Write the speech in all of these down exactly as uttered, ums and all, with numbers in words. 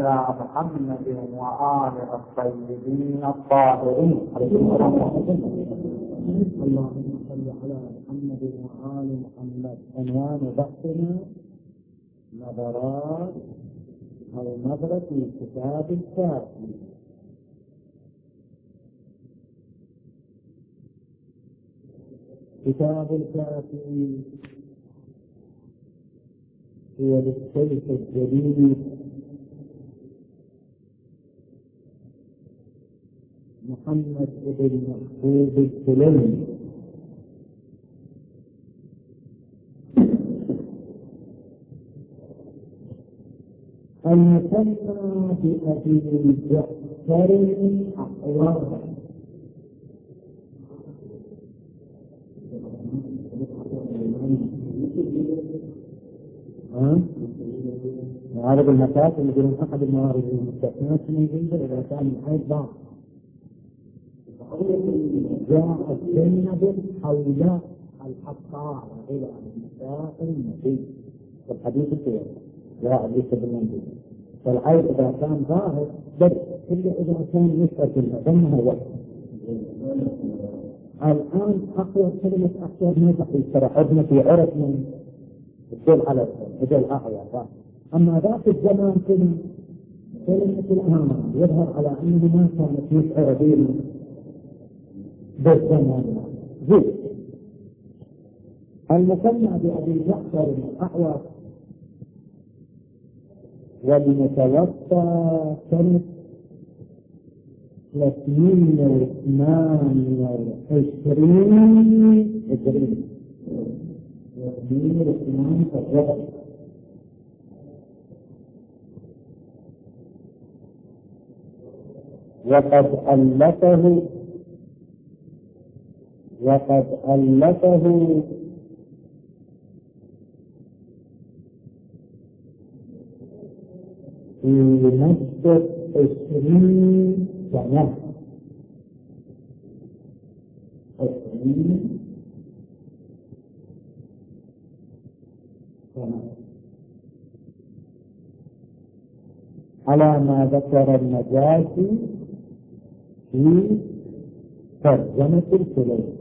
على محمد وآل الطيبين الطاهرين. اللهم صل على محمد وآل محمد. عنوان بحثنا نظرات أو نظرة في كتاب الكافي. كتاب الكافي هو للشيخ الجليل محمد بن محفوظ السلمي المسمى بأبي جعفر الأحوار. هذا بالمكاتب اللي يقولون أحد الموارد المستثنات من جنده إذا كان من حيث بعض جاء الجنة حول الحقاء إلى النساء النبي في الحديث الثاني جاء ليس بالمنزل. فالعيب إذا كان ظاهر بس إلا إذا كان يسأل الأدم هو الآن أقوى كلمة أقوى ما تحيي ترحبنا في عرف من الدول على الدول أحياء. أما ذاك الزمان كلمة كلمة الأمانة يظهر على أنه ما كانت يشعر به بالزمان زي المسمى بأبي جعفر الأحوص والمتوفى سنة ثلاثمائة واثنين وعشرين هجرية ثلاثمائة واثنين وعشرين وقد ألفه وقد ألفه في مدة عشرين سنة عشرين سنة على ما ذكر النجاشي في ترجمة الكلية.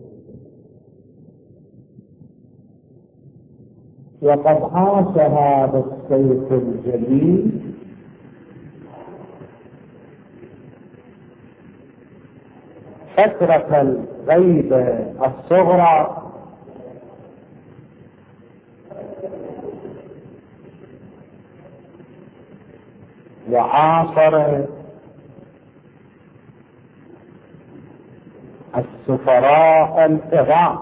وقد عاش هذا الشيخ الجليل فترة الغيبة الصغرى وعاصر السفراء الكرام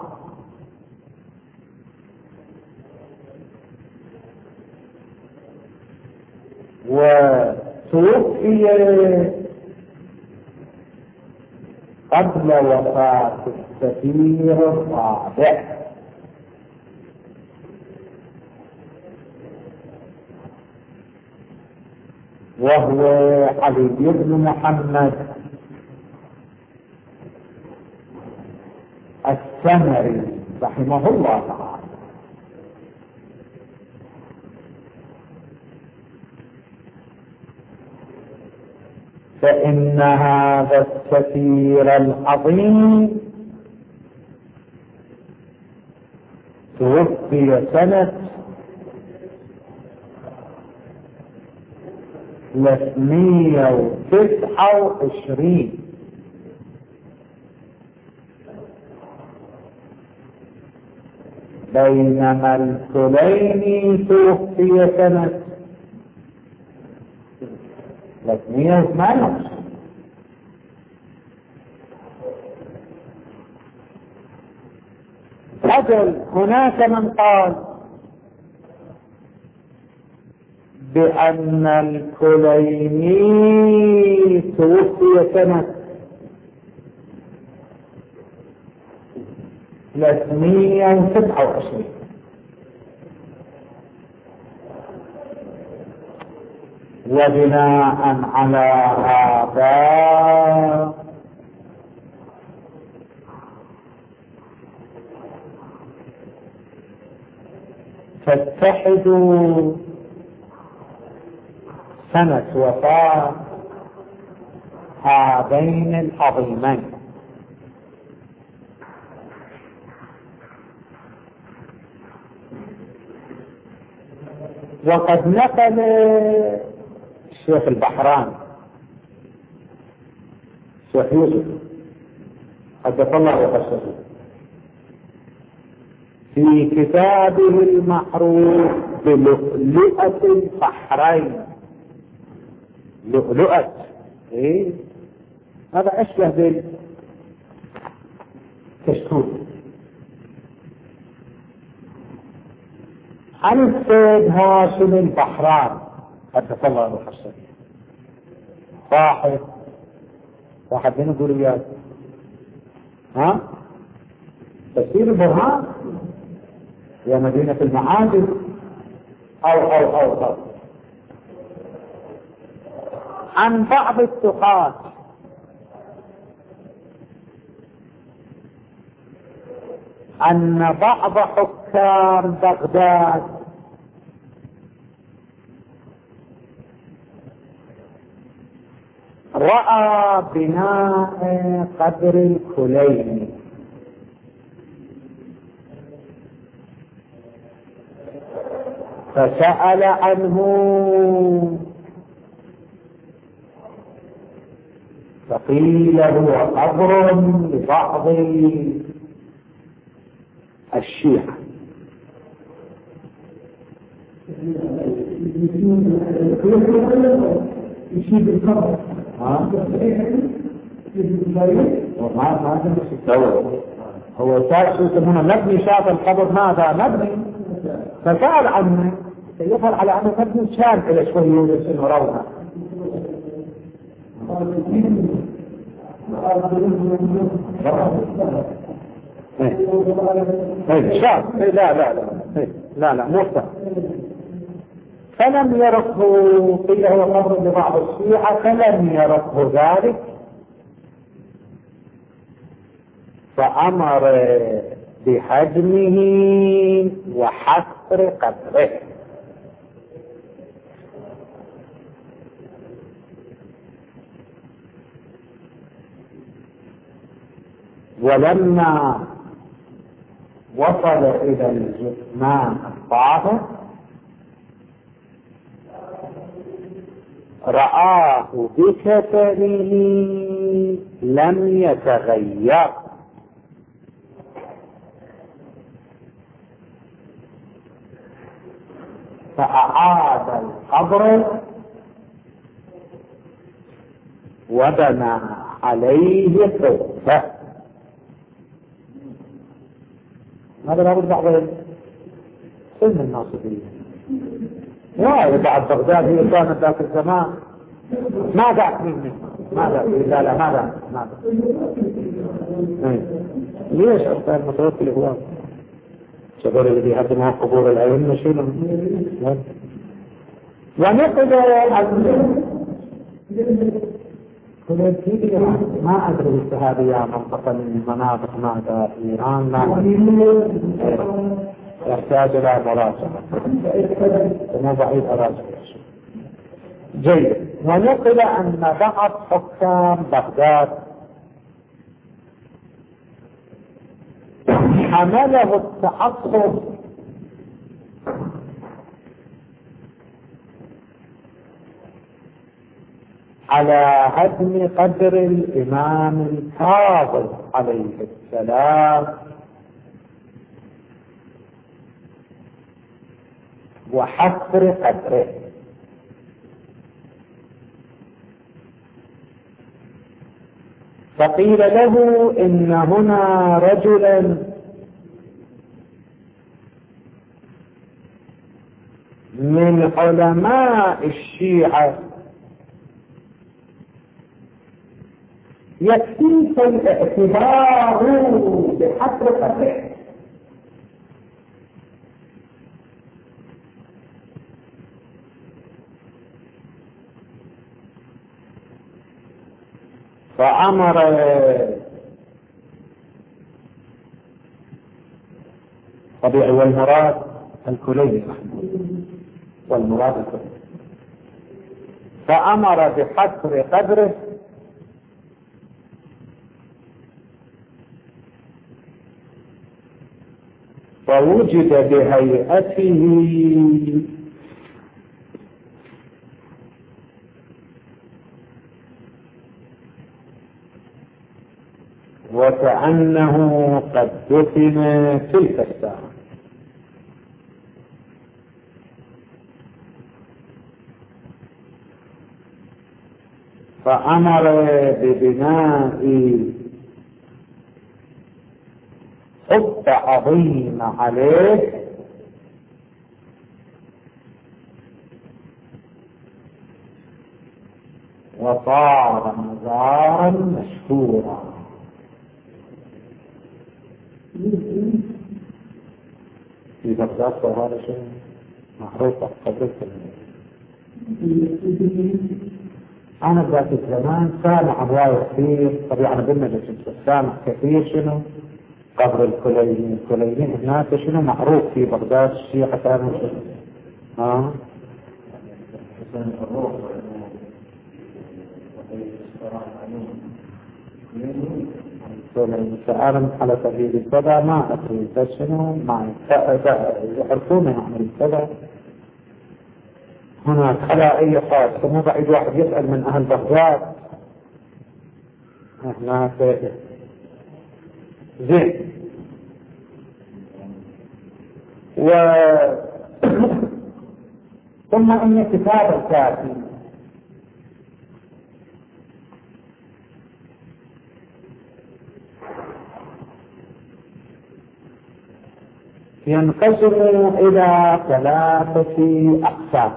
وتوفي قبل وفاة السفير الرابع وهو علي بن محمد السمري رحمه الله تعالى. فإن هذا السفير العظيم توفي سنة ثلاثمائة وتسعة وعشرين بينما الكليني توفي سنة ثلاثمائة وثمانية وعشرين. أجل هناك من قال بأن الكليني توفي سنة ثلاثمائة وسبعة وعشرين وبناء على هذا فاتحدوا سنة وفاة هذين العظيمين. وقد نقل الشيخ البحراني الشيخ يوسف قدس الله وقدسه في كتابه المعروف بلؤلؤة البحرين. لؤلؤة إيه؟ هذا أشبه بالكشكول. عن السيد هاشم البحران قدس الله وقدسه صاحب واحد من يقول وياك ها تفسير البرهان يا مدينة المعادن أو أو أو أو عن بعض الثقات أن بعض حكام بغداد رأى بناء قبر الكليني فسأل عنه فقيل هو قبر لبعض الشيعة. يشيب القبر هو تاسو يسمونه مبني، شاف القبر ماذا مبني فسأل عنه يفعل على أنه مبني شان إلى شوي يوجد سنه روضة. شاف لا لا لا لا لا مفتح فلم يرقه قيل هو قبر لبعض الشيعة فلم يرقه ذلك فأمر بهدمه وحفر قبره. ولما وصل إلى الجثمان الطاهر رآه بكفنه لم يتغير فأعاد القبر وبنى عليه حفة. هذا لابد بعض سن الناصبية لا بعد بغداد هي كانت ذاك الزمان ما ذاك مني ما ذاك لا لا ما ذاك ما ذاك ليش أصلا المتوكل هو شباب اللي بيهدمها قبور الأئمة شنو ونقل ما أدري الشهادية منطقة من مناطق ماذا في إيران لا يحتاج إلى مراجعة وما بعيد أراجع جيد. ونقل أن بعض حكام بغداد حمله التعصب على هدم قبر الإمام الكاظم عليه السلام وحفر قبره. فقيل له إن هنا رجلا من علماء الشيعة يكفيك الاعتبار بحفر قبره. فأمر طبيعي والمراد الكلي والمراد الكلي فأمر بحفر قبره فوجد بهيئته وكأنه قد دفن تلك الساعة. فأمر ببناء حب عظيم عليه وصار مزارا مشهورا. في بغداد هذا شيء معروف قبل. أنا ذات الزمان سامع رواية كثير، طبعا أنا بالمجلس سامع كثير شنو قبر الكليين. الكليين هناك شنو معروف في بغداد الشيعة كانوا شنو ها سألم على سبيل السبع ما أدري شنو ما يعرفون عن السبع. هناك خلائية خاصة مو بعيد واحد يسأل من أهل بغداد هناك زين. و ثم إن كتاب الكافي ينقسم إلى ثلاثة أقسام.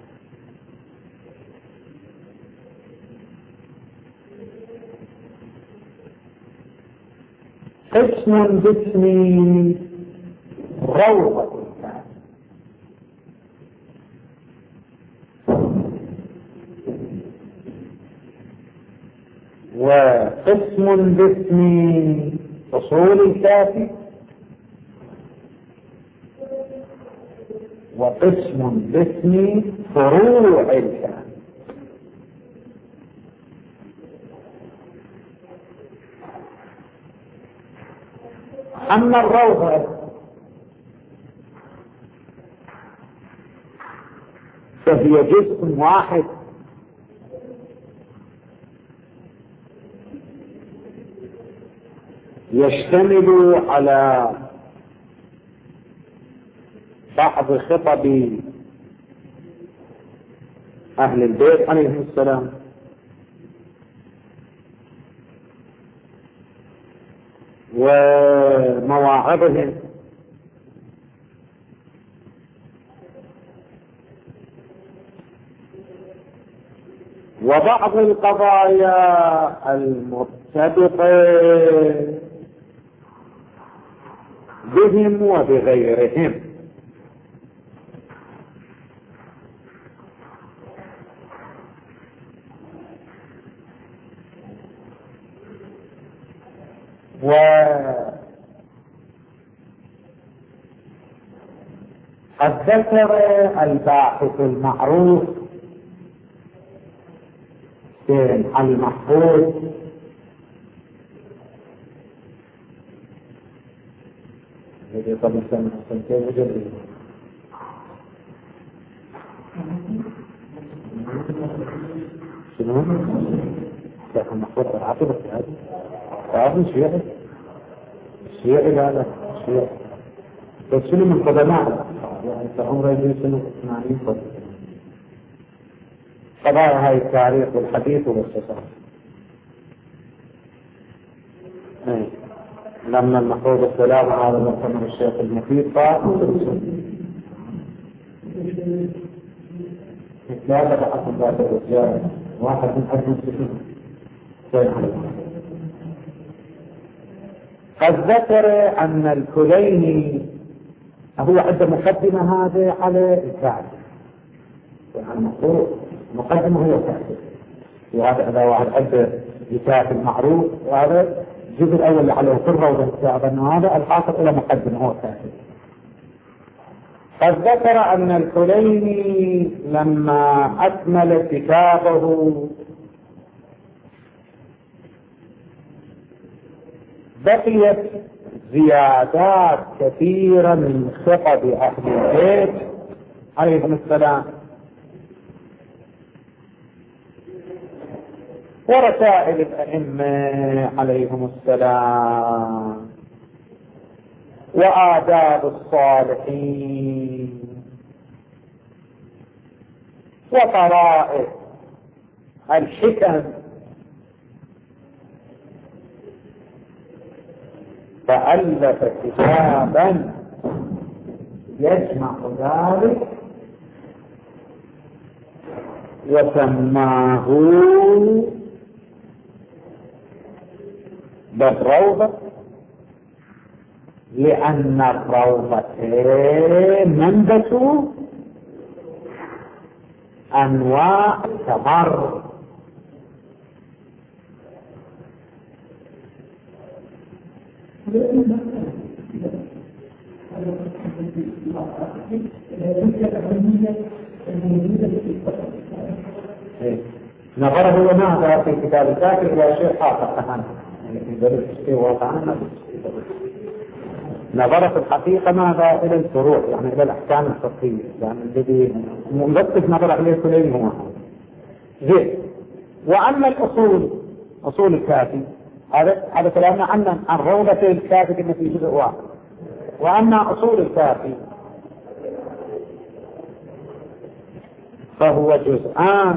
قسم باسم روضة الكافي، وقسم باسم أصول الكافي، وقسم باسم فروع الكافي. أما الروضة فهي جزء واحد يشتمل على بعض خطب أهل البيت عليهم السلام ومواعظهم وبعض القضايا المرتبطة بهم وبغيرهم. وقد ذكر الباحث المعروف المحفوظ الذي قبل سنة سنتين وجديد شنو؟ لكن محفوظ العاطفة هذا تعرف الشيعي الشيعي هذا الشيعي بس شنو من قدماء يعني عمره يجي سنة ثمانين قدم قضايا هاي التاريخ والحديث والاختصار. لما المحفوظ السلام هذا مؤتمر الشيخ المفيد قال ثلاثة بحث ذات الرجال واحد من حجم السفن. قد ذكر أن الكليني هو عنده مقدمة هذا على الكعب يعني المفروض مقدمة هو كافي، وهذا هذا واحد عنده كتاب المعروف وهذا الجزء الأول اللي عليه في الروضة الكتاب أنه هذا الحاصل إلى مقدمة هو كافي. قد ذكر أن الكليني لما أكمل كتابه بقيت زيادات كثيرة من خطب أهل البيت عليهم السلام ورسائل الأئمة عليهم السلام وآداب الصالحين وطرائف الحكم، فألف كتابا يجمع ذلك وسماه بالروضة، لأن الروضتين منبت أنواع التمر. نظره لماذا في كتاب الكافي إلى شيء خاصة كمان في دليل الشيء عنه نظر في الحقيقة ماذا إلى الفروع، يعني إلى الأحكام الفقهية، يعني الذي ملطف نظر إليه كلين هو زين. وأما الأصول أصول الكافي هذا هذا كلامنا عن عن روضة الكافي كما في جزء واحد. وأما أصول الكافي فهو جزءان،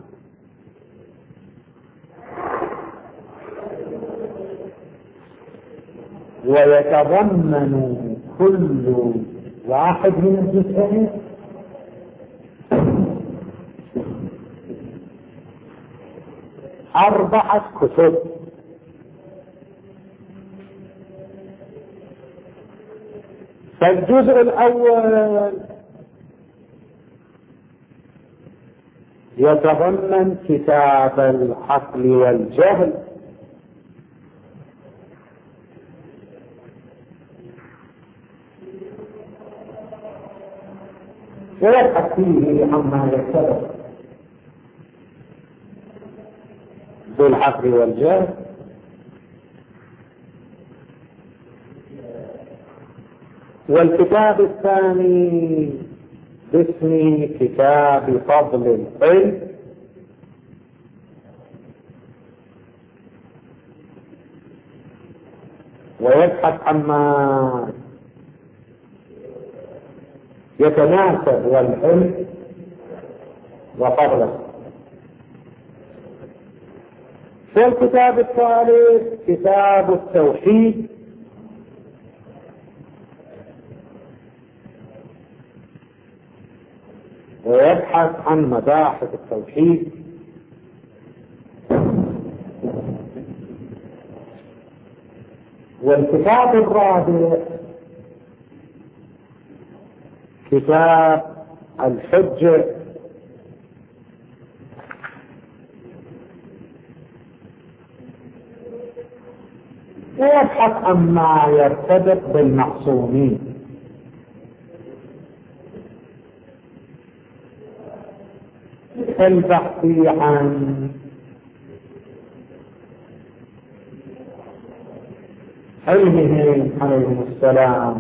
ويتضمن كل واحد من الجزئين أربعة كتب. فالجزء الأول يتضمن كتاب العقل والجهل، ويبحث فيه عما يتبع بالعقل والجهل. والكتاب الثاني باسم كتاب فضل العلم، ويبحث عما يتناسب والعلم وفضله. والكتاب الثالث كتاب التوحيد، ويبحث عن مباحث التوحيد. والكتاب الرابع كتاب الحجة، ويبحث عما يرتبط بالمعصومين. البحث عن علمهم عليهم السلام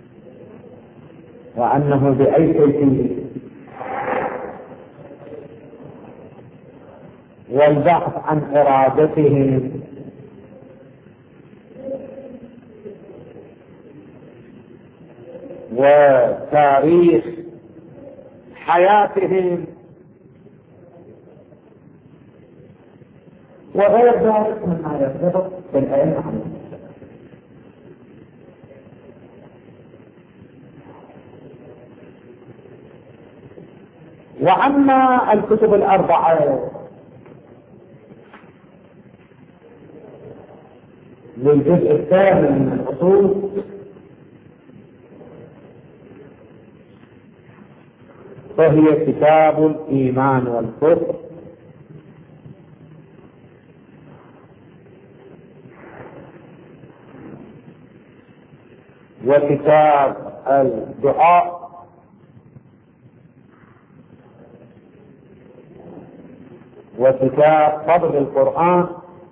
وأنه بأي كيفية، والبحث عن إرادتهم، وتاريخ حياتهم، وغير ذلك مما يرتبط بالأئمة عليهم. وأما الكتب الأربعة للجزء الثاني من الأصول فهي كتاب الإيمان والكفر، وكتاب الدعاء، وكتاب فضل القرآن،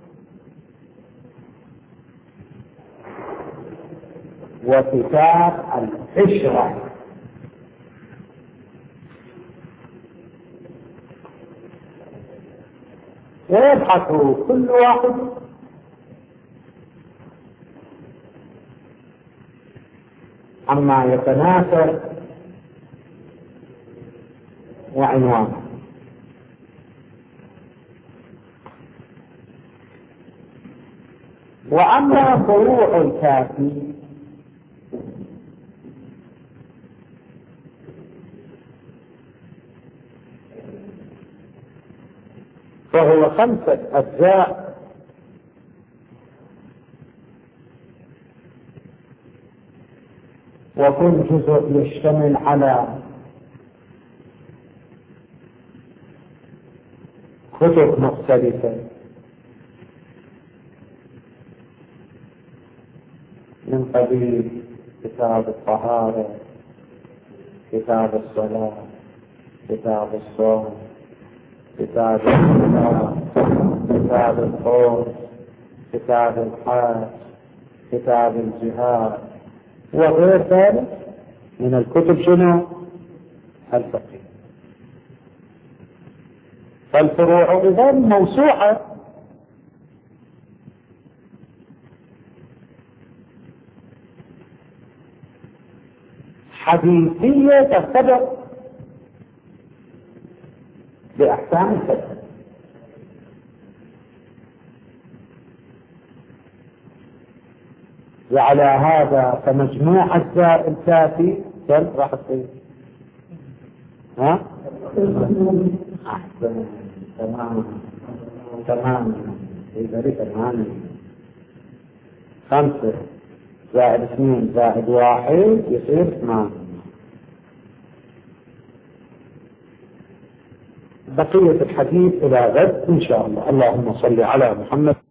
وكتاب العشرة. ويبحث كل واحد عما يتناسب وعنوانه. وأما فروع الكافي فهو خمسة أجزاء وكل جزء يشتمل على كتب مختلفة من قبيل كتاب الطهارة، كتاب الصلاة، كتاب الصوم، كتاب الصلاة، كتاب الخوف، كتاب الحج، كتاب الجهاد، وغير ذلك من الكتب شنو؟ الفقه. فالفروع إذن موسوعة، حديثية ترتبط بأحكام الفقه. وعلى هذا فمجموع أجزاء الكافي كم راح تصير؟ ها؟ أحسن، تمام تمام، لذلك تمام. خمسة زائد اثنين زائد واحد يصير ثمان. بقية الحديث إلى غد إن شاء الله. اللهم صل على محمد.